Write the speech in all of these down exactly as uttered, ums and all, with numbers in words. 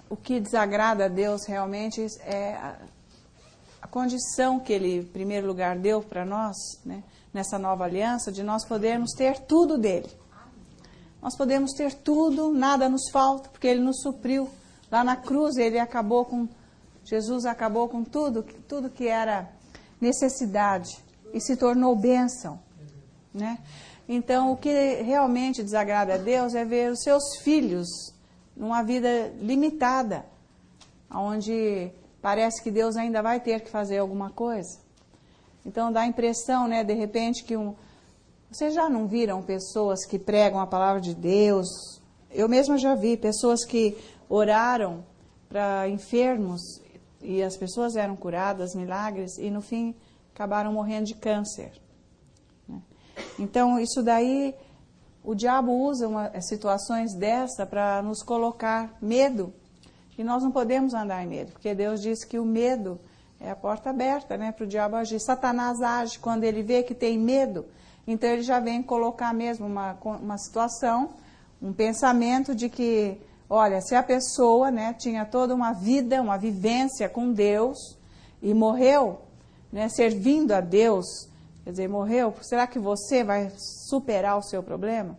o que desagrada a Deus realmente é a, a condição que Ele, em primeiro lugar, deu para nós, né, nessa nova aliança, de nós podermos ter tudo dEle. Nós podemos ter tudo, nada nos falta, porque Ele nos supriu. Lá na cruz, Ele acabou com, Jesus acabou com tudo, tudo que era necessidade e se tornou bênção, né? Então, o que realmente desagrada a Deus é ver os seus filhos numa vida limitada, onde parece que Deus ainda vai ter que fazer alguma coisa. Então, dá a impressão, né, de repente, que um... Vocês já não viram pessoas que pregam a palavra de Deus? Eu mesma já vi pessoas que oraram para enfermos e as pessoas eram curadas, milagres, e no fim acabaram morrendo de câncer. Então, isso daí, o diabo usa uma, situações dessa para nos colocar medo. E nós não podemos andar em medo, porque Deus diz que o medo é a porta aberta, né, para o diabo agir. Satanás age quando ele vê que tem medo, então ele já vem colocar mesmo uma, uma situação, um pensamento de que, olha, se a pessoa, né, tinha toda uma vida, uma vivência com Deus e morreu, né, servindo a Deus, quer dizer, morreu, será que você vai superar o seu problema?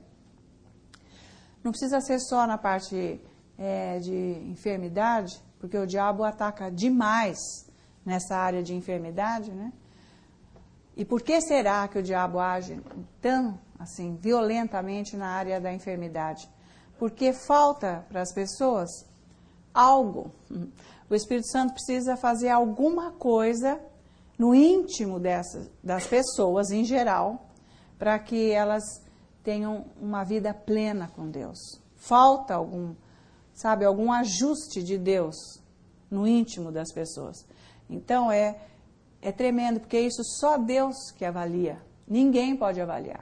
Não precisa ser só na parte é, de enfermidade, porque o diabo ataca demais nessa área de enfermidade, né? E por que será que o diabo age tão, assim, violentamente na área da enfermidade? Porque falta para as pessoas algo. O Espírito Santo precisa fazer alguma coisa no íntimo dessas, das pessoas em geral, para que elas tenham uma vida plena com Deus. Falta algum, sabe, algum ajuste de Deus no íntimo das pessoas. Então é, é tremendo, porque isso só Deus que avalia. Ninguém pode avaliar,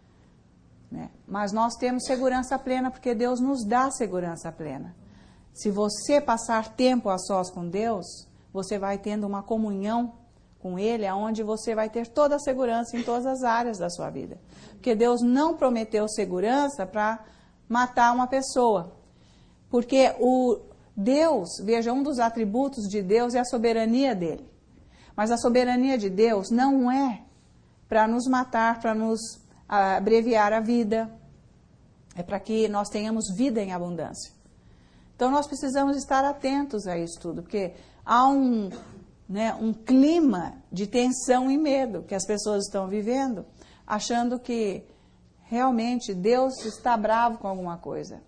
né? Mas nós temos segurança plena, porque Deus nos dá segurança plena. Se você passar tempo a sós com Deus, você vai tendo uma comunhão com Ele, aonde você vai ter toda a segurança em todas as áreas da sua vida. Porque Deus não prometeu segurança para matar uma pessoa. Porque o Deus, veja, um dos atributos de Deus é a soberania dele. Mas a soberania de Deus não é para nos matar, para nos abreviar a vida. É para que nós tenhamos vida em abundância. Então nós precisamos estar atentos a isso tudo, porque há um... Né, um clima de tensão e medo que as pessoas estão vivendo, achando que realmente Deus está bravo com alguma coisa.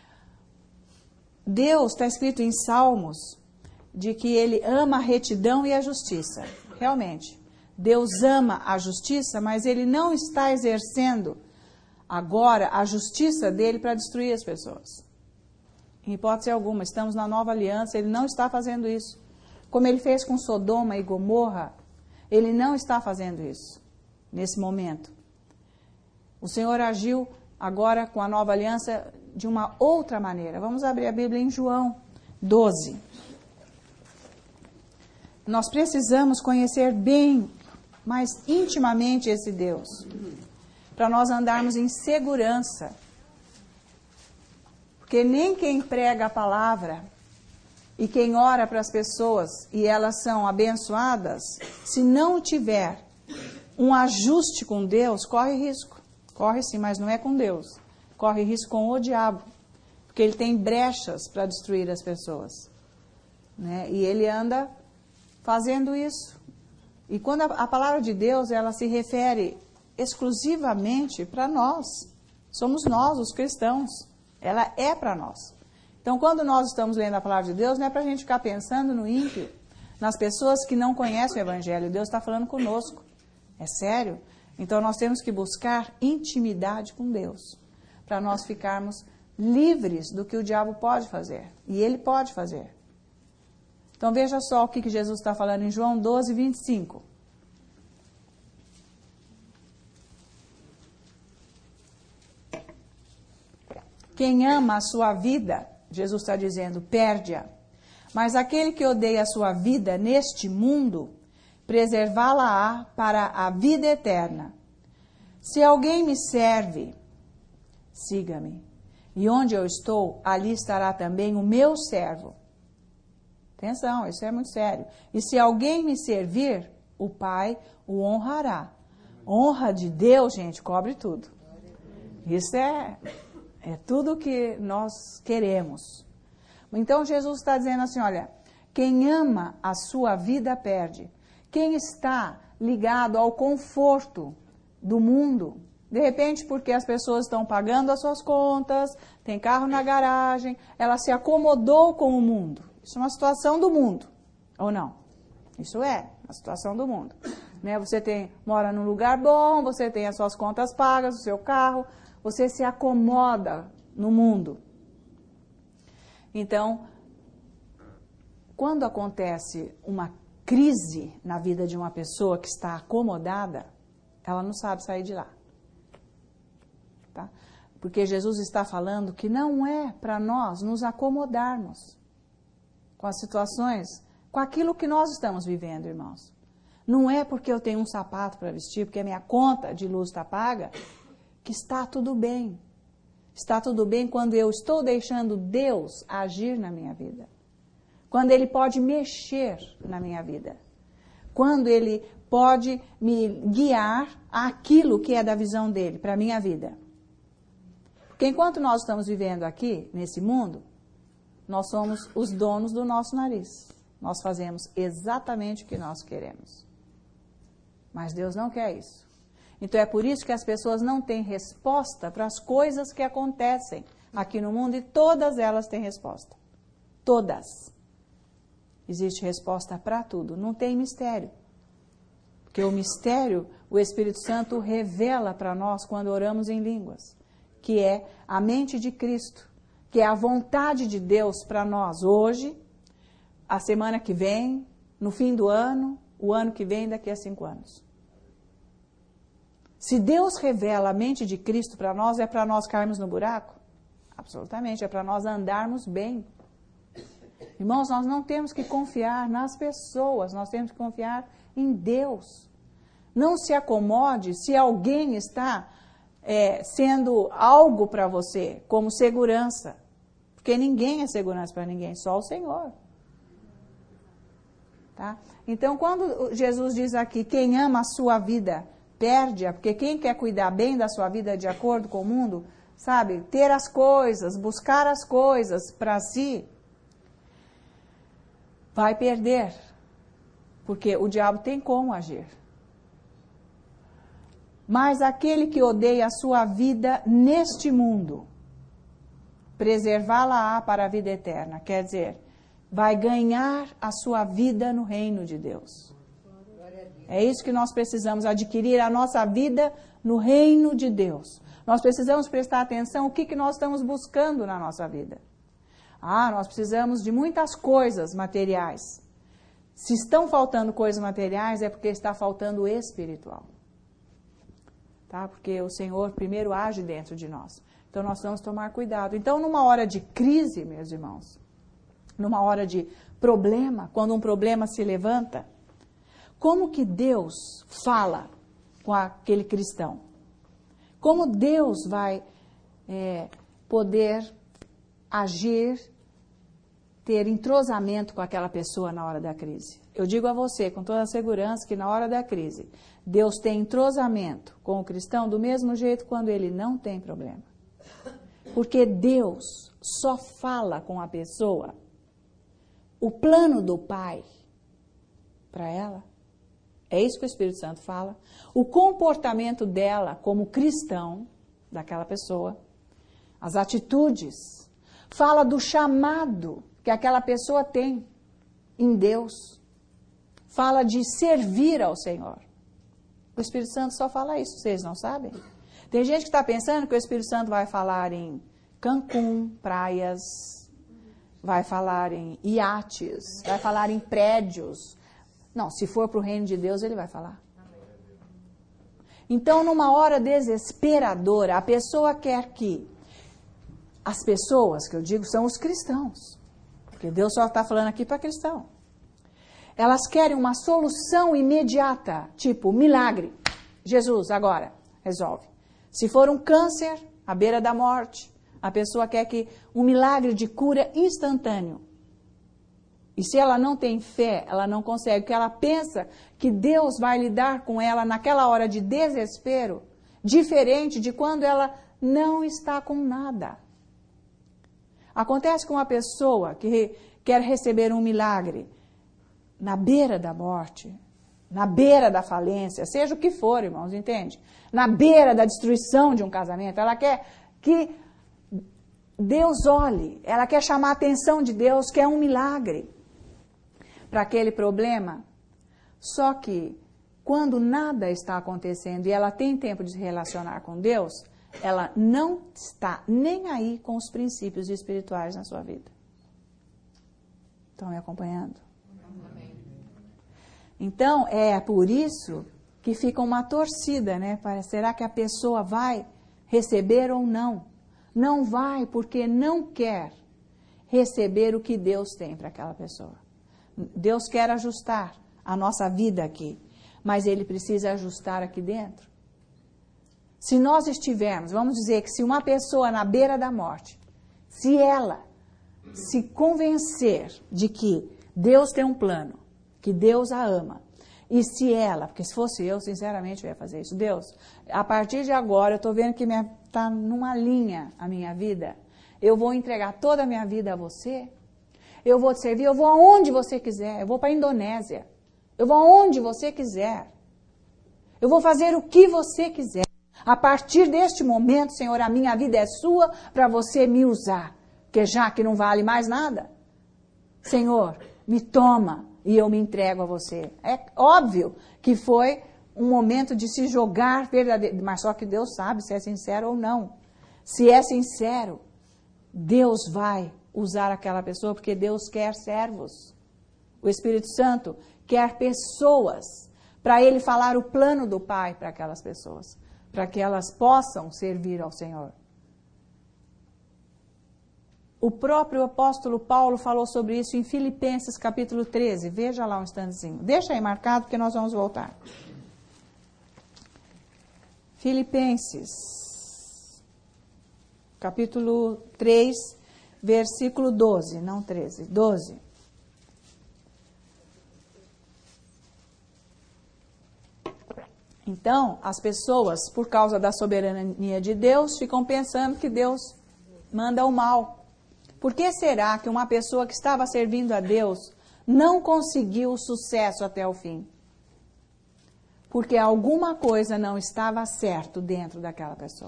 Deus, está escrito em Salmos, de que Ele ama a retidão e a justiça. Realmente, Deus ama a justiça, mas Ele não está exercendo agora a justiça dele para destruir as pessoas. Em hipótese alguma, estamos na nova aliança, Ele não está fazendo isso. Como Ele fez com Sodoma e Gomorra, Ele não está fazendo isso, nesse momento. O Senhor agiu agora com a nova aliança de uma outra maneira. Vamos abrir a Bíblia em João doze. Nós precisamos conhecer bem, mais intimamente esse Deus, para nós andarmos em segurança. Porque nem quem prega a palavra e quem ora para as pessoas e elas são abençoadas, se não tiver um ajuste com Deus, corre risco. Corre sim, mas não é com Deus. Corre risco com o diabo. Porque ele tem brechas para destruir as pessoas, né? E ele anda fazendo isso. E quando a, a palavra de Deus, ela se refere exclusivamente para nós. Somos nós, os cristãos. Ela é para nós. Então, quando nós estamos lendo a palavra de Deus, não é para a gente ficar pensando no ímpio, nas pessoas que não conhecem o Evangelho. Deus está falando conosco. É sério? Então, nós temos que buscar intimidade com Deus, para nós ficarmos livres do que o diabo pode fazer. E ele pode fazer. Então, veja só o que, que Jesus está falando em João doze, vinte e cinco. Quem ama a sua vida, Jesus está dizendo, perde-a. Mas aquele que odeia a sua vida neste mundo, preservá-la-á para a vida eterna. Se alguém me serve, siga-me. E onde eu estou, ali estará também o meu servo. Atenção, isso é muito sério. E se alguém me servir, o Pai o honrará. Honra de Deus, gente, cobre tudo. Isso é, é tudo que nós queremos. Então Jesus está dizendo assim, olha, quem ama a sua vida perde. Quem está ligado ao conforto do mundo, de repente porque as pessoas estão pagando as suas contas, tem carro na garagem, ela se acomodou com o mundo. Isso é uma situação do mundo, ou não? Isso é a situação do mundo. Né? Você tem, mora num lugar bom, você tem as suas contas pagas, o seu carro, você se acomoda no mundo. Então, quando acontece uma crise na vida de uma pessoa que está acomodada, ela não sabe sair de lá. Tá? Porque Jesus está falando que não é para nós nos acomodarmos com as situações, com aquilo que nós estamos vivendo, irmãos. Não é porque eu tenho um sapato para vestir, porque a minha conta de luz está paga, que está tudo bem. Está tudo bem quando eu estou deixando Deus agir na minha vida. Quando Ele pode mexer na minha vida. Quando Ele pode me guiar àquilo que é da visão dEle, para a minha vida. Porque enquanto nós estamos vivendo aqui, nesse mundo, nós somos os donos do nosso nariz. Nós fazemos exatamente o que nós queremos. Mas Deus não quer isso. Então é por isso que as pessoas não têm resposta para as coisas que acontecem aqui no mundo, e todas elas têm resposta. Todas. Existe resposta para tudo, não tem mistério. Porque o mistério, o Espírito Santo revela para nós quando oramos em línguas, que é a mente de Cristo, que é a vontade de Deus para nós hoje, a semana que vem, no fim do ano, o ano que vem, daqui a cinco anos. Se Deus revela a mente de Cristo para nós, é para nós cairmos no buraco? Absolutamente, é para nós andarmos bem. Irmãos, nós não temos que confiar nas pessoas, nós temos que confiar em Deus. Não se acomode se alguém está é, sendo algo para você, como segurança. Porque ninguém é segurança para ninguém, só o Senhor. Tá? Então, quando Jesus diz aqui, quem ama a sua vida perde-a, porque quem quer cuidar bem da sua vida de acordo com o mundo, sabe, ter as coisas, buscar as coisas para si, vai perder, porque o diabo tem como agir. Mas aquele que odeia a sua vida neste mundo, preservá-la-á para a vida eterna, quer dizer, vai ganhar a sua vida no reino de Deus. É isso que nós precisamos, adquirir a nossa vida no reino de Deus. Nós precisamos prestar atenção o que, que nós estamos buscando na nossa vida. Ah, nós precisamos de muitas coisas materiais. Se estão faltando coisas materiais, é porque está faltando o espiritual. Tá? Porque o Senhor primeiro age dentro de nós. Então nós vamos tomar cuidado. Então, numa hora de crise, meus irmãos, numa hora de problema, quando um problema se levanta, como que Deus fala com aquele cristão? Como Deus vai é, poder agir, ter entrosamento com aquela pessoa na hora da crise? Eu digo a você com toda a segurança que na hora da crise, Deus tem entrosamento com o cristão do mesmo jeito quando ele não tem problema. Porque Deus só fala com a pessoa o plano do Pai para ela. É isso que o Espírito Santo fala. O comportamento dela como cristão, daquela pessoa, as atitudes, fala do chamado que aquela pessoa tem em Deus. Fala de servir ao Senhor. O Espírito Santo só fala isso, vocês não sabem? Tem gente que está pensando que o Espírito Santo vai falar em Cancún, praias, vai falar em iates, vai falar em prédios. Não, se for para o reino de Deus, ele vai falar. Então, numa hora desesperadora, a pessoa quer que... As pessoas, que eu digo, são os cristãos. Porque Deus só está falando aqui para cristão. Elas querem uma solução imediata, tipo, milagre. Jesus, agora, resolve. Se for um câncer, à beira da morte, a pessoa quer que um milagre de cura instantâneo. E se ela não tem fé, ela não consegue, porque ela pensa que Deus vai lidar com ela naquela hora de desespero, diferente de quando ela não está com nada. Acontece com uma pessoa que quer receber um milagre na beira da morte, na beira da falência, seja o que for, irmãos, entende? Na beira da destruição de um casamento, ela quer que Deus olhe, ela quer chamar a atenção de Deus, que é um milagre para aquele problema. Só que quando nada está acontecendo e ela tem tempo de se relacionar com Deus, ela não está nem aí com os princípios espirituais na sua vida. Estão me acompanhando? Amém. Então, é por isso que fica uma torcida, né? Será que a pessoa vai receber ou não? Não vai porque não quer receber o que Deus tem para aquela pessoa. Deus quer ajustar a nossa vida aqui, mas Ele precisa ajustar aqui dentro. Se nós estivermos, vamos dizer que se uma pessoa na beira da morte, se ela se convencer de que Deus tem um plano, que Deus a ama, e se ela, porque se fosse eu, sinceramente eu ia fazer isso, Deus, a partir de agora eu estou vendo que está numa linha a minha vida, eu vou entregar toda a minha vida a você, eu vou te servir, eu vou aonde você quiser, eu vou para a Indonésia, eu vou aonde você quiser, eu vou fazer o que você quiser. A partir deste momento, Senhor, a minha vida é sua para você me usar, porque já que não vale mais nada, Senhor, me toma e eu me entrego a você. É óbvio que foi um momento de se jogar verdadeiro, mas só que Deus sabe se é sincero ou não. Se é sincero, Deus vai usar aquela pessoa, porque Deus quer servos. O Espírito Santo quer pessoas para Ele falar o plano do Pai para aquelas pessoas, para que elas possam servir ao Senhor. O próprio apóstolo Paulo falou sobre isso em Filipenses capítulo treze. Veja lá um instantezinho. Deixa aí marcado, porque nós vamos voltar. Filipenses capítulo três, versículo doze, não treze, doze. Então, as pessoas, por causa da soberania de Deus, ficam pensando que Deus manda o mal. Por que será que uma pessoa que estava servindo a Deus não conseguiu o sucesso até o fim? Porque alguma coisa não estava certo dentro daquela pessoa.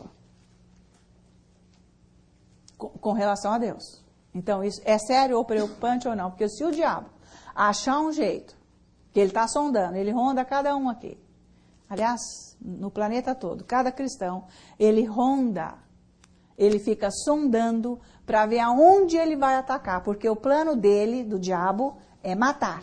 Com, com relação a Deus. Então, isso é sério ou preocupante ou não? Porque se o diabo achar um jeito, que ele está sondando, ele ronda cada um aqui. Aliás, no planeta todo, cada cristão, ele ronda, ele fica sondando para ver aonde ele vai atacar, porque o plano dele, do diabo, é matar.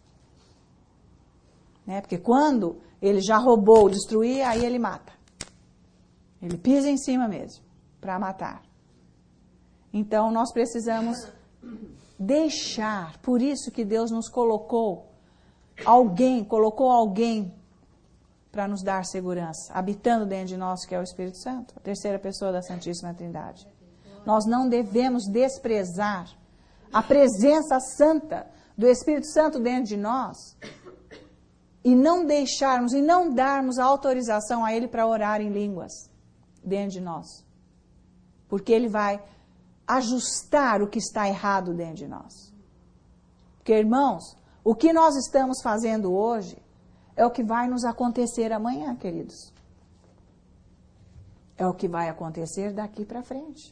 Né? Porque quando ele já roubou, destruir, aí ele mata. Ele pisa em cima mesmo, para matar. Então, nós precisamos deixar, por isso que Deus nos colocou alguém, colocou alguém para nos dar segurança, habitando dentro de nós, que é o Espírito Santo, a terceira pessoa da Santíssima Trindade. Nós não devemos desprezar a presença santa do Espírito Santo dentro de nós e não deixarmos e não darmos a autorização a Ele para orar em línguas dentro de nós. Porque Ele vai ajustar o que está errado dentro de nós. Porque, irmãos, o que nós estamos fazendo hoje é o que vai nos acontecer amanhã, queridos. É o que vai acontecer daqui para frente.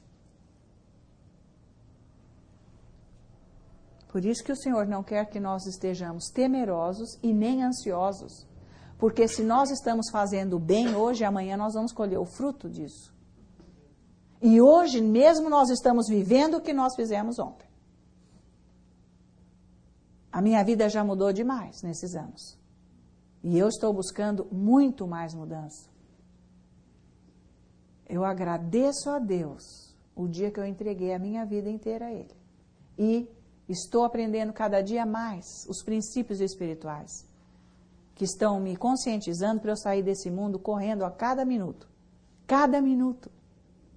Por isso que o Senhor não quer que nós estejamos temerosos e nem ansiosos. Porque se nós estamos fazendo bem hoje, amanhã nós vamos colher o fruto disso. E hoje mesmo nós estamos vivendo o que nós fizemos ontem. A minha vida já mudou demais nesses anos. E eu estou buscando muito mais mudança. Eu agradeço a Deus o dia que eu entreguei a minha vida inteira a Ele. E estou aprendendo cada dia mais os princípios espirituais que estão me conscientizando para eu sair desse mundo correndo a cada minuto. Cada minuto.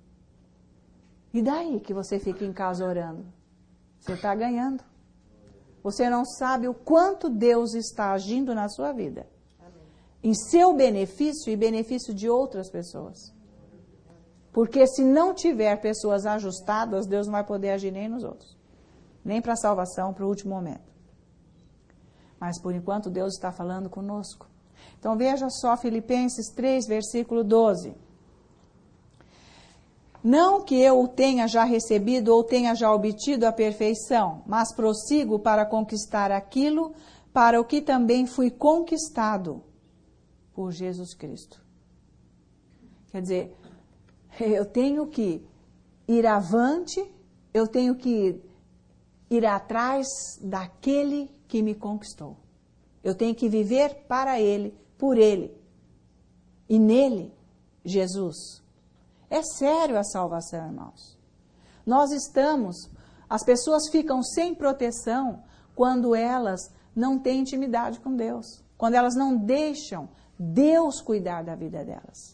E daí que você fica em casa orando? Você está ganhando. Você não sabe o quanto Deus está agindo na sua vida. Amém. Em seu benefício e benefício de outras pessoas. Porque se não tiver pessoas ajustadas, Deus não vai poder agir nem nos outros. Nem para a salvação, para o último momento. Mas por enquanto Deus está falando conosco. Então veja só Filipenses três, versículo doze. Não que eu o tenha já recebido ou tenha já obtido a perfeição, mas prossigo para conquistar aquilo para o que também fui conquistado por Jesus Cristo. Quer dizer, eu tenho que ir avante, eu tenho que ir atrás daquele que me conquistou. Eu tenho que viver para Ele, por Ele. E nele, Jesus. É sério a salvação, irmãos. Nós estamos, as pessoas ficam sem proteção quando elas não têm intimidade com Deus. Quando elas não deixam Deus cuidar da vida delas.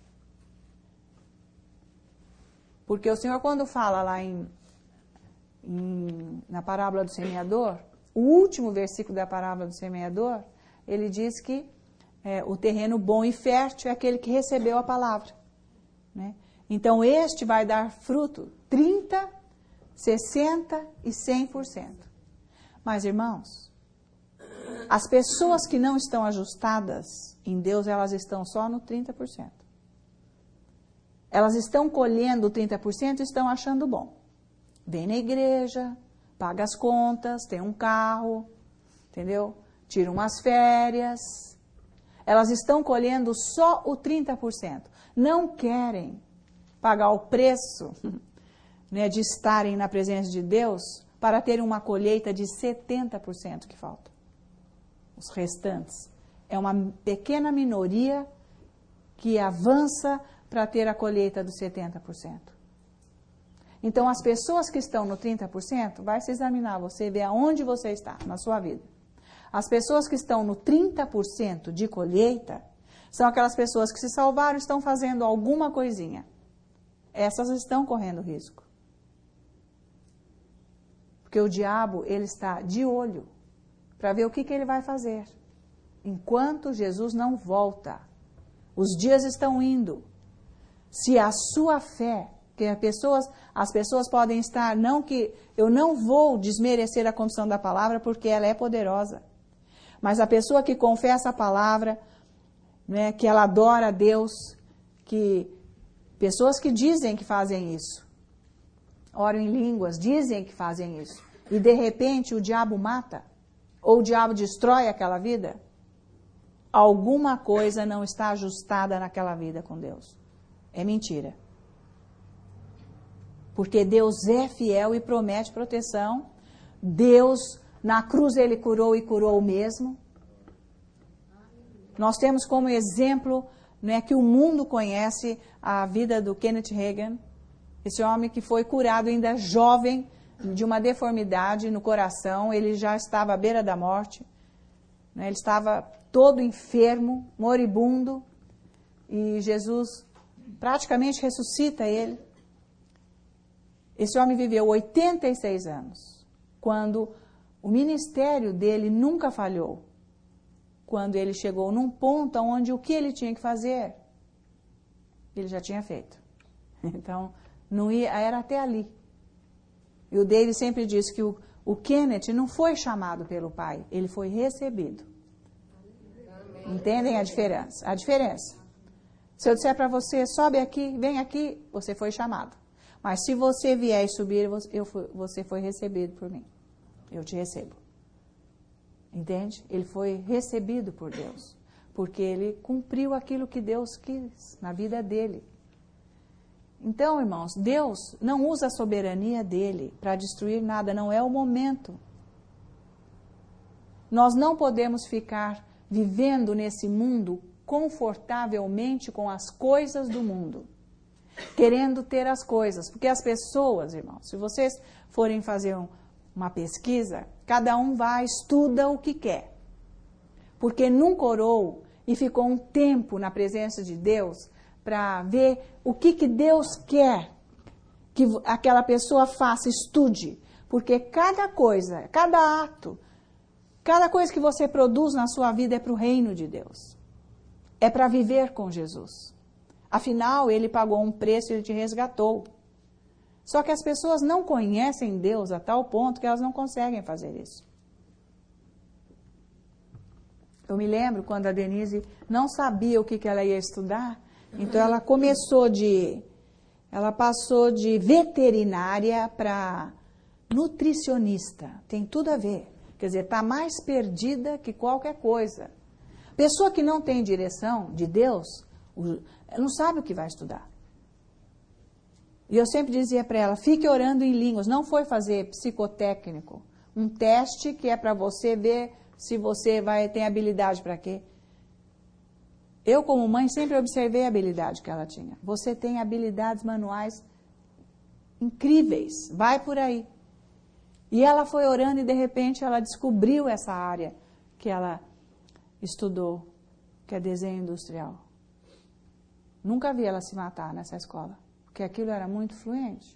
Porque o Senhor, quando fala lá em, em, na parábola do semeador, o último versículo da parábola do semeador, ele diz que é, o terreno bom e fértil é aquele que recebeu a palavra. Né? Então, este vai dar fruto trinta, sessenta e cem por cento. Mas, irmãos, as pessoas que não estão ajustadas em Deus, elas estão só no trinta por cento. Elas estão colhendo trinta por cento e estão achando bom. Vem na igreja, paga as contas, tem um carro, entendeu? Tira umas férias. Elas estão colhendo só o trinta por cento. Não querem pagar o preço, né, de estarem na presença de Deus para ter uma colheita de setenta por cento que falta. Os restantes. É uma pequena minoria que avança para ter a colheita dos setenta por cento. Então, as pessoas que estão no trinta por cento, vai se examinar, você vê aonde você está na sua vida. As pessoas que estão no trinta por cento de colheita, são aquelas pessoas que se salvaram e estão fazendo alguma coisinha. Essas estão correndo risco. Porque o diabo, ele está de olho para ver o que, que ele vai fazer. Enquanto Jesus não volta, os dias estão indo. Se a sua fé, que as pessoas, as pessoas podem estar, não que eu não vou desmerecer a confissão da palavra, porque ela é poderosa. Mas a pessoa que confessa a palavra, né, que ela adora a Deus, que pessoas que dizem que fazem isso, oram em línguas, dizem que fazem isso, e de repente o diabo mata, ou o diabo destrói aquela vida, alguma coisa não está ajustada naquela vida com Deus. É mentira. Porque Deus é fiel e promete proteção. Deus, na cruz, Ele curou e curou mesmo. Nós temos como exemplo, né, que o mundo conhece a vida do Kenneth Hagin, esse homem que foi curado ainda jovem de uma deformidade no coração. Ele já estava à beira da morte, né, ele estava todo enfermo, moribundo, e Jesus praticamente ressuscita ele. Esse homem viveu oitenta e seis anos, quando o ministério dele nunca falhou. Quando ele chegou num ponto onde o que ele tinha que fazer, ele já tinha feito. Então, não ia, era até ali. E o David sempre diz que o, o Kenneth não foi chamado pelo pai, ele foi recebido. Entendem a diferença? A diferença. Se eu disser para você, sobe aqui, vem aqui, você foi chamado. Mas se você vier e subir, eu, você foi recebido por mim. Eu te recebo. Entende? Ele foi recebido por Deus. Porque ele cumpriu aquilo que Deus quis na vida dele. Então, irmãos, Deus não usa a soberania dele para destruir nada. Não é o momento. Nós não podemos ficar vivendo nesse mundo confortavelmente com as coisas do mundo, querendo ter as coisas, porque as pessoas, irmãos, se vocês forem fazer um, uma pesquisa, cada um vai, estuda o que quer, porque nunca orou e ficou um tempo na presença de Deus para ver o que, que Deus quer que aquela pessoa faça, estude, Porque cada coisa, cada ato, cada coisa que você produz na sua vida é para o reino de Deus. É para viver com Jesus. Afinal, Ele pagou um preço e Ele te resgatou. Só que as pessoas não conhecem Deus a tal ponto que elas não conseguem fazer isso. Eu me lembro quando a Denise não sabia o que, que ela ia estudar, então ela começou de... Ela passou de veterinária para nutricionista. Tem tudo a ver. Quer dizer, está mais perdida que qualquer coisa. Pessoa que não tem direção de Deus, não sabe o que vai estudar. E eu sempre dizia para ela, fique orando em línguas. Não foi fazer psicotécnico. Um teste que é para você ver se você vai ter habilidade para quê. Eu, como mãe, sempre observei a habilidade que ela tinha. Você tem habilidades manuais incríveis. Vai por aí. E ela foi orando e, de repente, ela descobriu essa área que ela estudou, que é desenho industrial. Nunca vi ela se matar nessa escola, porque aquilo era muito fluente.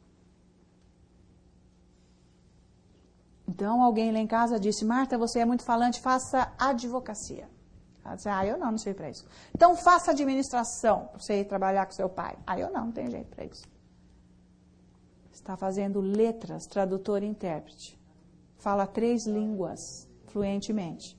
Então, alguém lá em casa disse, Marta, você é muito falante, faça advocacia. Ela disse, ah, eu não, não sei para isso. Então, faça administração, para você ir trabalhar com seu pai. Ah, eu não, não tenho jeito para isso. Está fazendo letras, tradutor e intérprete. Fala três línguas fluentemente.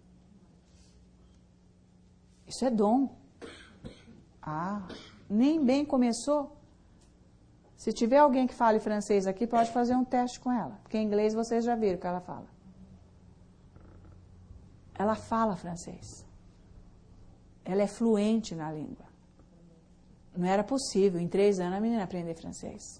Isso é dom. Ah, nem bem começou. Se tiver alguém que fale francês aqui, pode fazer um teste com ela. Porque em inglês vocês já viram o que ela fala. Ela fala francês. Ela é fluente na língua. Não era possível, em três anos, a menina aprender francês.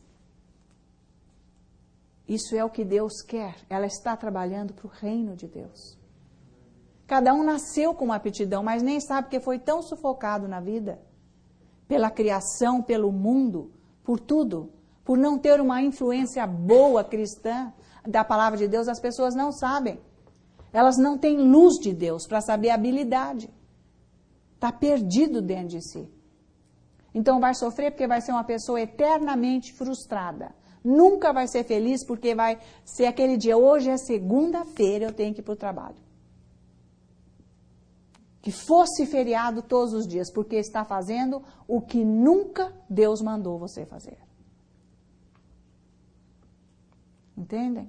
Isso é o que Deus quer. Ela está trabalhando para o reino de Deus. Cada um nasceu com uma aptidão, mas nem sabe porque foi tão sufocado na vida. Pela criação, pelo mundo, por tudo. Por não ter uma influência boa cristã da palavra de Deus, as pessoas não sabem. Elas não têm luz de Deus para saber a habilidade. Está perdido dentro de si. Então vai sofrer porque vai ser uma pessoa eternamente frustrada. Nunca vai ser feliz porque vai ser aquele dia, hoje é segunda-feira, eu tenho que ir para o trabalho. Que fosse feriado todos os dias, porque está fazendo o que nunca Deus mandou você fazer. Entendem?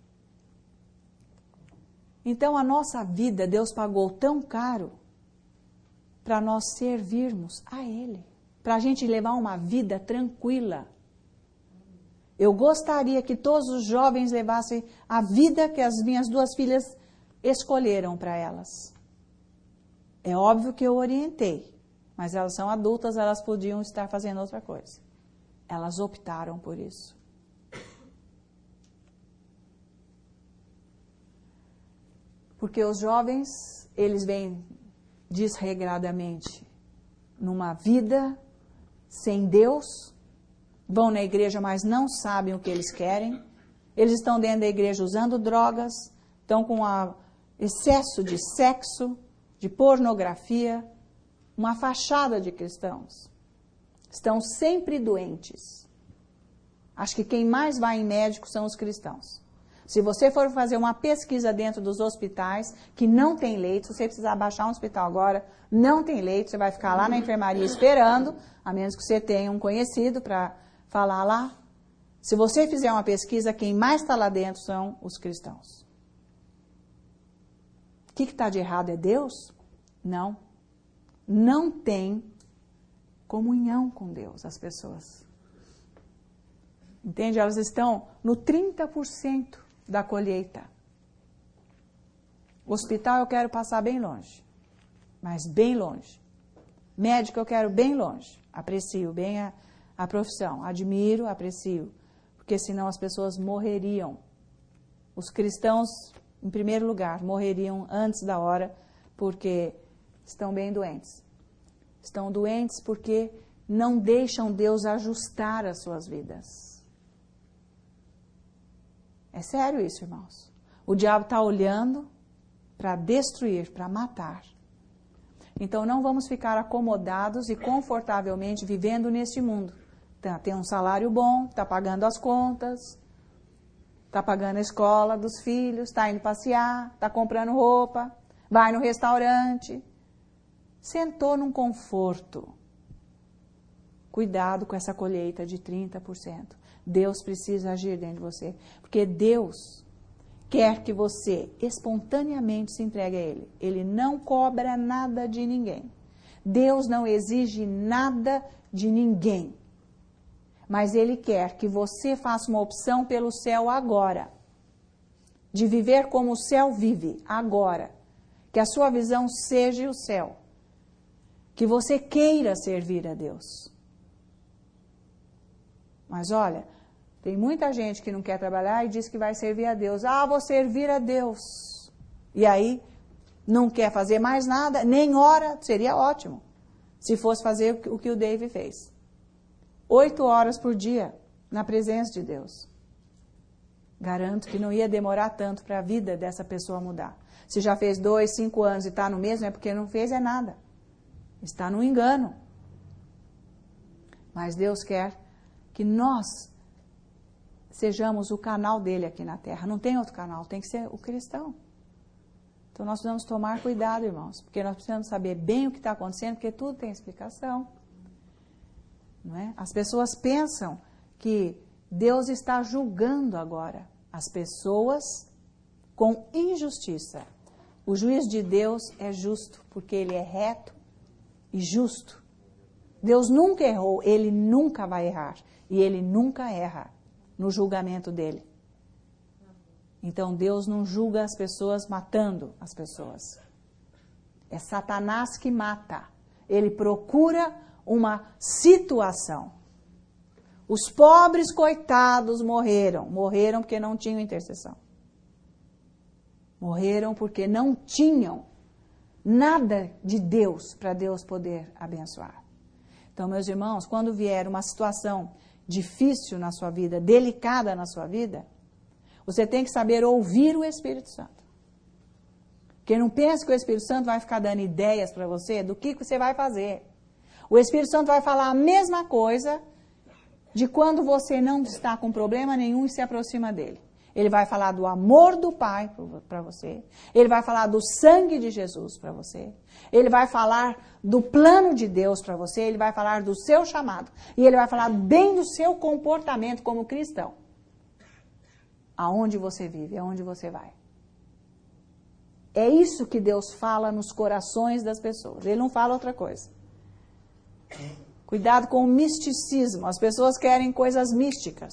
Então a nossa vida, Deus pagou tão caro para nós servirmos a Ele. Para a gente levar uma vida tranquila. Eu gostaria que todos os jovens levassem a vida que as minhas duas filhas escolheram para elas. É óbvio que eu orientei, mas elas são adultas, elas podiam estar fazendo outra coisa. Elas optaram por isso. Porque os jovens, eles vêm desregradamente numa vida sem Deus, vão na igreja, mas não sabem o que eles querem. Eles estão dentro da igreja usando drogas, estão com um excesso de sexo, de pornografia, uma fachada de cristãos. Estão sempre doentes. Acho que quem mais vai em médico são os cristãos. Se você for fazer uma pesquisa dentro dos hospitais, que não tem leito, se você precisar baixar um hospital agora, não tem leito, você vai ficar lá na enfermaria esperando, a menos que você tenha um conhecido para falar lá. Se você fizer uma pesquisa, quem mais está lá dentro são os cristãos. O que está de errado é Deus? Não. Não tem comunhão com Deus, as pessoas. Entende? Elas estão no trinta por cento da colheita. Hospital eu quero passar bem longe, mas bem longe. Médico eu quero bem longe. Aprecio bem a, a profissão, admiro, aprecio, porque senão as pessoas morreriam. Os cristãos, em primeiro lugar, morreriam antes da hora, porque estão bem doentes. Estão doentes porque não deixam Deus ajustar as suas vidas. É sério isso, irmãos. O diabo está olhando para destruir, para matar. Então não vamos ficar acomodados e confortavelmente vivendo neste mundo. Tá, tem um salário bom, está pagando as contas, Está pagando a escola dos filhos, está indo passear, está comprando roupa, vai no restaurante. Sentou num conforto. Cuidado com essa colheita de trinta por cento. Deus precisa agir dentro de você. Porque Deus quer que você espontaneamente se entregue a Ele. Ele não cobra nada de ninguém. Deus não exige nada de ninguém. Mas Ele quer que você faça uma opção pelo céu agora. De viver como o céu vive agora. Que a sua visão seja o céu. Que você queira servir a Deus. Mas olha, tem muita gente que não quer trabalhar e diz que vai servir a Deus. Ah, vou servir a Deus. E aí, não quer fazer mais nada, nem ora, seria ótimo. Se fosse fazer o que o Dave fez. Oito horas por dia, na presença de Deus. Garanto que não ia demorar tanto para a vida dessa pessoa mudar. Se já fez dois, cinco anos e está no mesmo, é porque não fez é nada. Está no engano. Mas Deus quer que nós sejamos o canal dele aqui na terra. Não tem outro canal, tem que ser o cristão. Então nós precisamos tomar cuidado, irmãos, porque nós precisamos saber bem o que está acontecendo, porque tudo tem explicação. Não é? As pessoas pensam que Deus está julgando agora as pessoas com injustiça. O juiz de Deus é justo, porque ele é reto e justo. Deus nunca errou, ele nunca vai errar. E ele nunca erra no julgamento dele. Então Deus não julga as pessoas matando as pessoas. É Satanás que mata. Ele procura uma situação. Os pobres coitados morreram. Morreram porque não tinham intercessão. Morreram porque não tinham nada de Deus para Deus poder abençoar. Então, meus irmãos, quando vier uma situação difícil na sua vida, delicada na sua vida, você tem que saber ouvir o Espírito Santo. Porque não pense que o Espírito Santo vai ficar dando ideias para você do que você vai fazer. O Espírito Santo vai falar a mesma coisa de quando você não está com problema nenhum e se aproxima dele. Ele vai falar do amor do Pai para você. Ele vai falar do sangue de Jesus para você. Ele vai falar do plano de Deus para você. Ele vai falar do seu chamado. E ele vai falar bem do seu comportamento como cristão. Aonde você vive, aonde você vai. É isso que Deus fala nos corações das pessoas. Ele não fala outra coisa. Cuidado com o misticismo. As pessoas querem coisas místicas.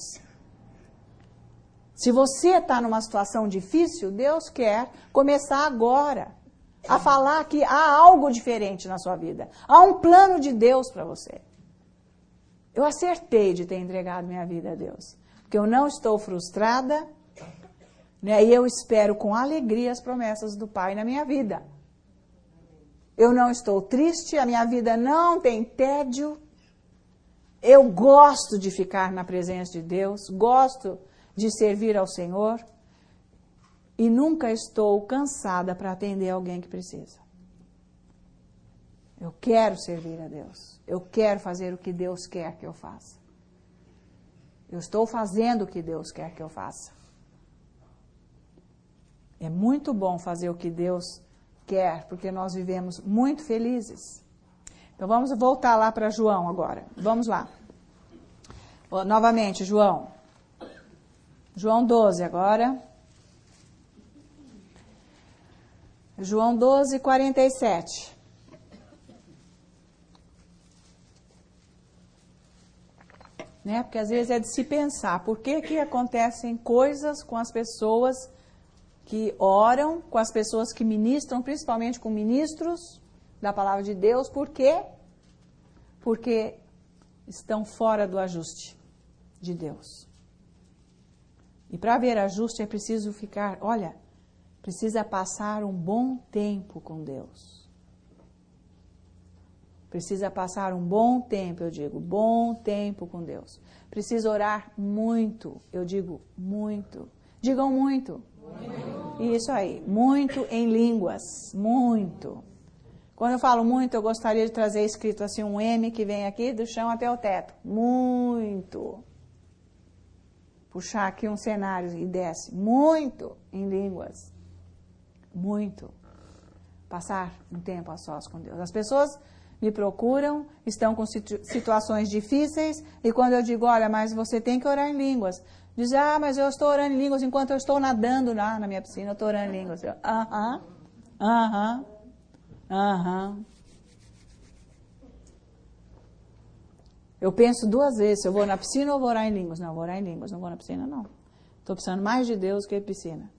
Se você está numa situação difícil, Deus quer começar agora a falar que há algo diferente na sua vida. Há um plano de Deus para você. Eu acertei de ter entregado minha vida a Deus. Porque eu não estou frustrada, né, e eu espero com alegria as promessas do Pai na minha vida. Eu não estou triste, a minha vida não tem tédio. Eu gosto de ficar na presença de Deus, gosto de servir ao Senhor e nunca estou cansada para atender alguém que precisa. Eu quero servir a Deus. Eu quero fazer o que Deus quer que eu faça. Eu estou fazendo o que Deus quer que eu faça. É muito bom fazer o que Deus quer, porque nós vivemos muito felizes. Então vamos voltar lá para João agora. Vamos lá. Novamente, João. João doze agora. João doze, quarenta e sete. Né? Porque às vezes é de se pensar por que que acontecem coisas com as pessoas que oram, com as pessoas que ministram, principalmente com ministros da palavra de Deus. Por quê? Porque estão fora do ajuste de Deus. E para haver ajuste é preciso ficar, olha, precisa passar um bom tempo com Deus. Precisa passar um bom tempo, eu digo, bom tempo com Deus. Precisa orar muito, eu digo muito. Digam muito. Muito. Isso aí, muito em línguas, muito. Quando eu falo muito, eu gostaria de trazer escrito assim um M que vem aqui do chão até o teto. Muito. puxar aqui um cenário e desce muito em línguas. Muito. Passar um tempo a sós com Deus. As pessoas me procuram, estão com situ- situações difíceis, e quando eu digo, olha, mas você tem que orar em línguas, diz, ah, mas eu estou orando em línguas enquanto eu estou nadando lá na minha piscina, eu estou orando em línguas. Aham, aham, aham. Eu penso duas vezes, se eu vou na piscina ou vou orar em línguas. Não, vou orar em línguas, não vou na piscina, não. Estou precisando mais de Deus que de piscina.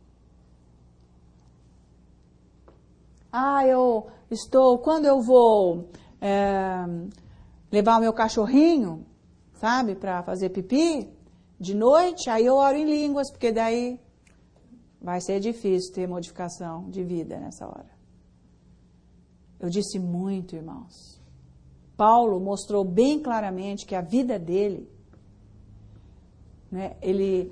Ah, eu estou, quando eu vou é, levar o meu cachorrinho, sabe, para fazer pipi, de noite, aí eu oro em línguas, porque daí vai ser difícil ter modificação de vida nessa hora. Eu disse muito, irmãos. Paulo mostrou bem claramente que a vida dele, né, ele,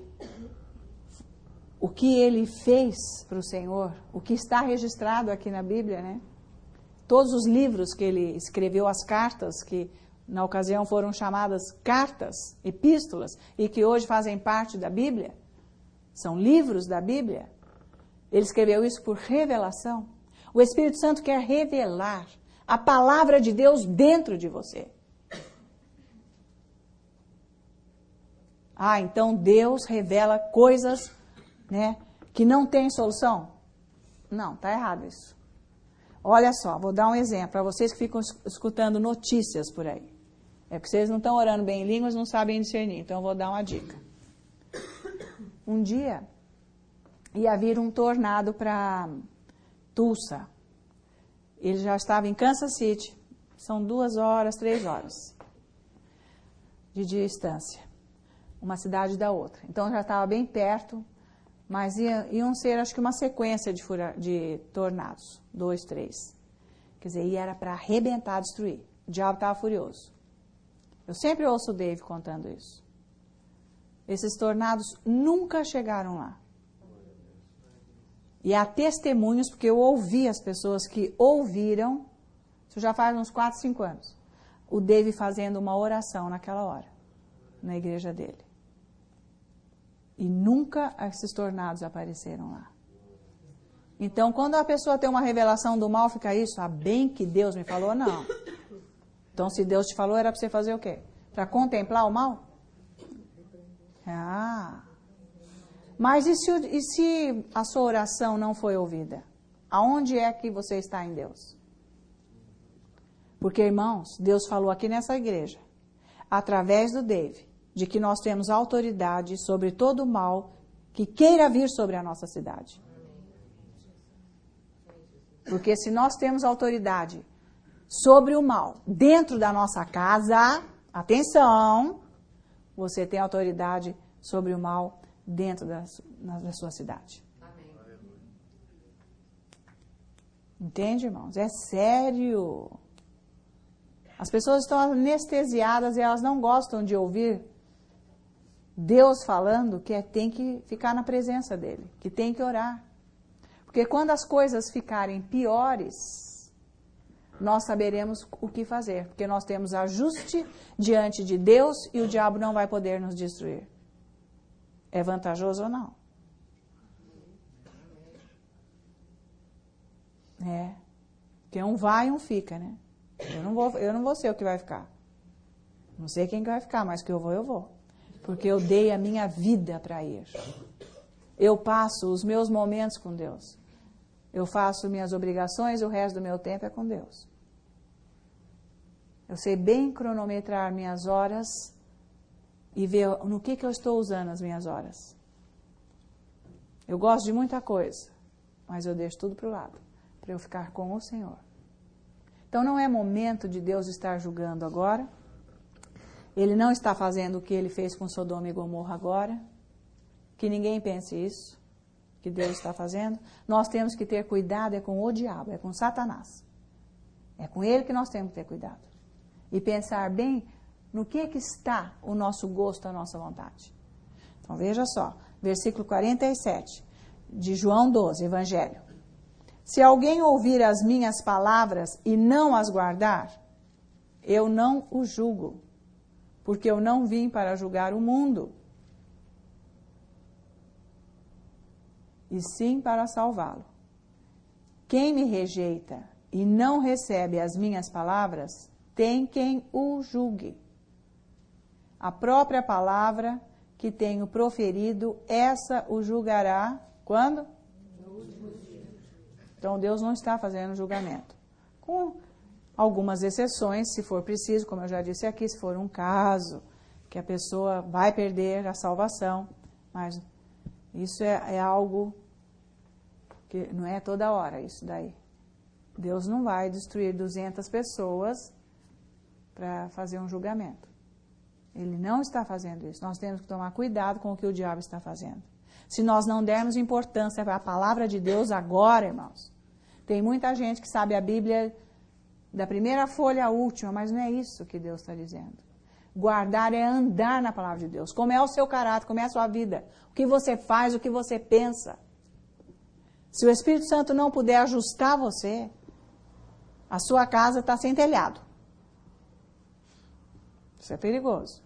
o que ele fez para o Senhor, o que está registrado aqui na Bíblia, né? Todos os livros que ele escreveu, as cartas, que na ocasião foram chamadas cartas, epístolas, e que hoje fazem parte da Bíblia, são livros da Bíblia. Ele escreveu isso por revelação. O Espírito Santo quer revelar a palavra de Deus dentro de você. Ah, então Deus revela coisas, né, que não tem solução? Não, está errado isso. Olha só, vou dar um exemplo para vocês que ficam escutando notícias por aí. É porque vocês não estão orando bem em línguas, não sabem discernir. Então eu vou dar uma dica. Um dia ia vir um tornado para Tulsa. Ele já estava em Kansas City. São duas horas, três horas de distância. Uma cidade da outra. Então já estava bem perto, mas ia, iam ser, acho que, uma sequência de, fura, de tornados. Dois, três. Quer dizer, e era para arrebentar, destruir. O diabo estava furioso. Eu sempre ouço o Dave contando isso. Esses tornados nunca chegaram lá. E há testemunhos, porque eu ouvi as pessoas que ouviram, isso já faz uns quatro, cinco anos, o Dave fazendo uma oração naquela hora, na igreja dele. E nunca esses tornados apareceram lá. Então, quando a pessoa tem uma revelação do mal, fica isso, ah, bem que Deus me falou, não. Então, se Deus te falou, era para você fazer o quê? Para contemplar o mal? Ah... Mas e se, e se a sua oração não foi ouvida? Aonde é que você está em Deus? Porque, irmãos, Deus falou aqui nessa igreja, através do Dave, de que nós temos autoridade sobre todo o mal que queira vir sobre a nossa cidade. Porque se nós temos autoridade sobre o mal dentro da nossa casa, atenção, você tem autoridade sobre o mal dentro da, da sua cidade. Amém. Entende, irmãos? É sério. As pessoas estão anestesiadas e elas não gostam de ouvir Deus falando que é, tem que ficar na presença dele, que tem que orar. Porque quando as coisas ficarem piores, nós saberemos o que fazer. Porque nós temos ajuste diante de Deus e o diabo não vai poder nos destruir. É vantajoso ou não? É. Porque um vai e um fica, né? Eu não vou, eu não vou ser o que vai ficar. Não sei quem que vai ficar, mas que eu vou, eu vou. Porque eu dei a minha vida para ir. Eu passo os meus momentos com Deus. Eu faço minhas obrigações, o resto do meu tempo é com Deus. Eu sei bem cronometrar minhas horas e ver no que, que eu estou usando as minhas horas. Eu gosto de muita coisa, mas eu deixo tudo para o lado, para eu ficar com o Senhor. Então não é momento de Deus estar julgando agora. Ele não está fazendo o que ele fez com Sodoma e Gomorra agora. Que ninguém pense isso, que Deus está fazendo. Nós temos que ter cuidado, é com o diabo, é com Satanás. É com ele que nós temos que ter cuidado. E pensar bem no que, que está o nosso gosto, a nossa vontade. Então veja só, versículo quarenta e sete de João doze, Evangelho. Se alguém ouvir as minhas palavras e não as guardar, eu não o julgo, porque eu não vim para julgar o mundo, e sim para salvá-lo. Quem me rejeita e não recebe as minhas palavras, tem quem o julgue. A própria palavra que tenho proferido, essa o julgará quando? No último dia. Então Deus não está fazendo julgamento. Com algumas exceções, se for preciso, como eu já disse aqui, se for um caso que a pessoa vai perder a salvação, mas isso é, é algo que não é toda hora, isso daí. Deus não vai destruir duzentas pessoas para fazer um julgamento. Ele não está fazendo isso. Nós temos que tomar cuidado com o que o diabo está fazendo. Se nós não dermos importância para a palavra de Deus agora, irmãos, tem muita gente que sabe a Bíblia da primeira folha à última, mas não é isso que Deus está dizendo. Guardar é andar na palavra de Deus. Como é o seu caráter, como é a sua vida. O que você faz, o que você pensa. Se o Espírito Santo não puder ajustar você, a sua casa está sem telhado. Isso é perigoso.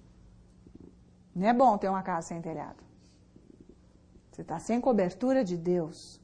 Não é bom ter uma casa sem telhado. Você está sem cobertura de Deus.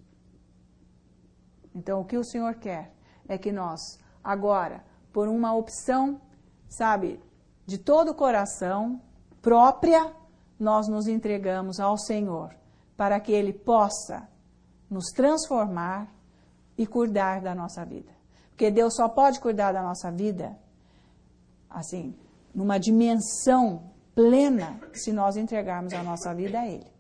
Então, o que o Senhor quer é que nós, agora, por uma opção, sabe, de todo o coração, própria, nós nos entregamos ao Senhor, para que Ele possa nos transformar e cuidar da nossa vida. Porque Deus só pode cuidar da nossa vida, assim, numa dimensão plena, se nós entregarmos a nossa vida a Ele.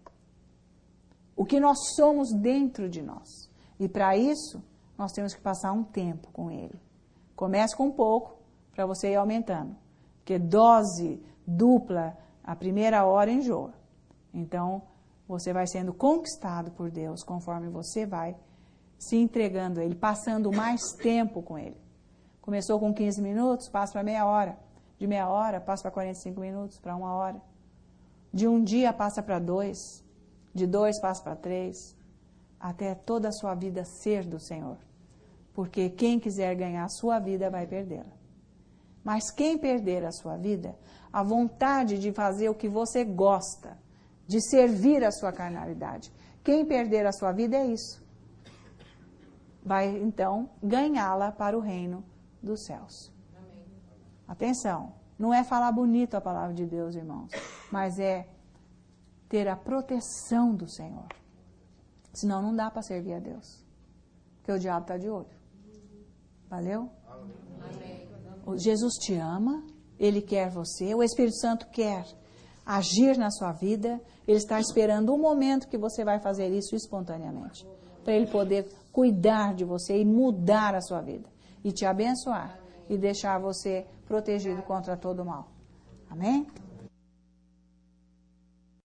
O que nós somos dentro de nós. E para isso, nós temos que passar um tempo com Ele. Comece com pouco, para você ir aumentando. Porque dose dupla, a primeira hora enjoa. Então, você vai sendo conquistado por Deus, conforme você vai se entregando a Ele, passando mais tempo com Ele. Começou com quinze minutos, passa para meia hora. De meia hora, passa para quarenta e cinco minutos, para uma hora. De um dia, passa para dois. De dois, passa para três. Até toda a sua vida ser do Senhor. Porque quem quiser ganhar a sua vida, vai perdê-la. Mas quem perder a sua vida, a vontade de fazer o que você gosta, de servir a sua carnalidade, quem perder a sua vida é isso. Vai, então, ganhá-la para o reino dos céus. Amém. Atenção, não é falar bonito a palavra de Deus, irmãos, mas é ter a proteção do Senhor. Senão não dá para servir a Deus, porque o diabo está de olho. Valeu? Amém. Jesus te ama, Ele quer você, o Espírito Santo quer agir na sua vida, Ele está esperando um momento que você vai fazer isso espontaneamente, para Ele poder cuidar de você e mudar a sua vida, e te abençoar, e deixar você protegido contra todo o mal. Amém?